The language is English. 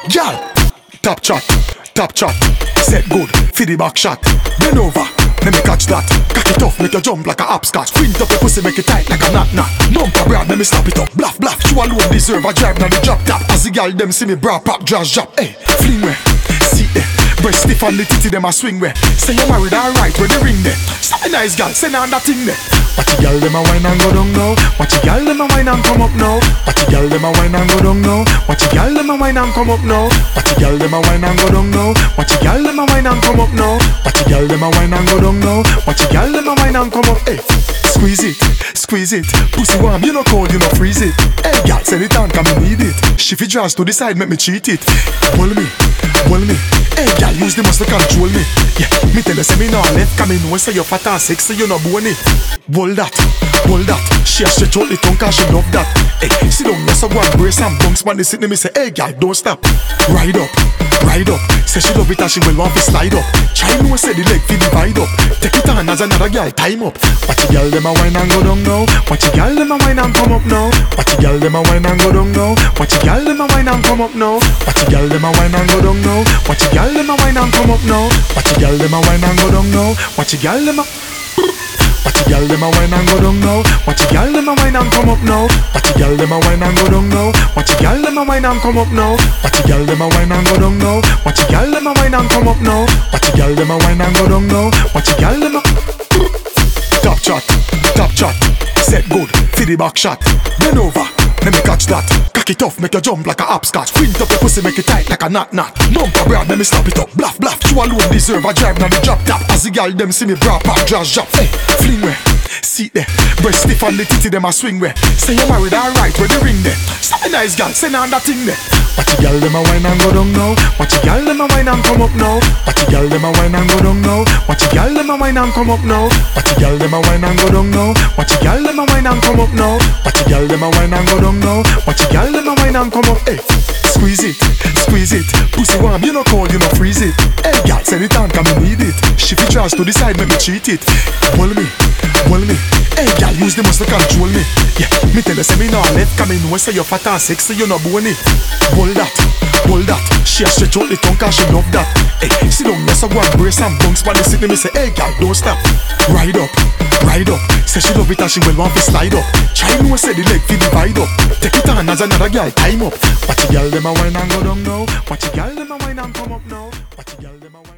Girl, top chat, set good, for the back shot. Bend over, let me catch that. Cock it off, make you jump like a hopscotch. Print up your pussy, make it tight like a knot. Bumper broad, let me slap it up. Bluff, you alone deserve a drive now the drop top. As the girl them see me bra pop, drop. Hey, fling where, see there. Breast stiff and the titty them a swing where. Say you married alright, where the ring there. Say nice girl, send on that thing there. Watch the girl them a wine and go down now. Watch the girl them a wine and come up now. Watch the girl them a wine and go down now. Watch the girl them a wine and come up now. Watch the girl them a wine and go down now. Watch the girl them a wine and come up now. Watch the girl them a wine and go down now. Watch the girl them a wine and come up. Hey, squeeze it, pussy warm, you no cold, you no freeze it. Hey girl, send it on, come me need it. Shift it draws to the side, make me cheat it. Hold me. Hey girl, use the muscle control me. Yeah, me tell you say me no left, come me know say you fat and sexy, you no bony. Hold that. She a stretch out the tongue cause she love that. Hey, sit down, yes I go and brace and bunks. When they sit me say, hey girl, don't stop. Ride up. Say she love it and she will want to slide up. Try no say the leg fi divide up. Take it on as another girl, time up. Watch the girl them a wine and go down now. Watch the girl them a wine and come up now. Watch the girl them a wine and go down now. Watch the girl them a wine and come up now. Watch the girl them a wine and go down now. Watch the girl them a wine and come up now. Watch the girl them a wine and go down now. Watch the girl them a Watch the girl them a wine and go down now. Watch the girl them a wine and come up now. Watch the girl them a wine and go down now. Watch the girl them a wine and come up now. Watch the girl them a wine and go down now. Watch the girl them a wine and come up now. Watch the girl them a wine and go down now. Watch the girl them a top chat, set good, for the back shot. Bend over, let me catch that. Cock it off, make you jump like a hopscotch. Print up your pussy, make it tight like a knot. Bumper broad, let me slap it up. Bluff, you alone deserve a drive now the drop top. As the girl them see me bra pop, drop. Hey, fling where, see there. Breast stiff and the titty them a swing where. Say you married alright, where the ring there. Say nice girl, send on that thing there. Watch the girl them a wine and go down now. Watch the girl them a wine and come up now. Watch the girl them a wine and go down now. Watch the girl them a wine and come up now. Watch the girl them a wine and go down now. Watch the girl them a wine and come up now. Watch the girl them a wine and go down now. Watch the girl them a wine and come up. Hey, squeeze it, pussy warm, you no cold, you no freeze it. Hey girl, send it on, come me need it. Shift it draws to the side, make me cheat it. Hold me. Hey girl, use the muscle control me. Yeah, me tell you say me no left, come me know say you fat and sexy, you no bony. Hold that. She a stretch out the tongue cause she love that. Hey, sit down, yes I go and brace and bunks. When they sit me say, hey girl, don't stop. Ride up. Say she love it and she will want to slide up. Try no say the leg fi divide up. Take it on as another girl, time up. Watch the girl them a wine and go down now. Watch the girl them a wine and come up now. Watch the girl them a wine.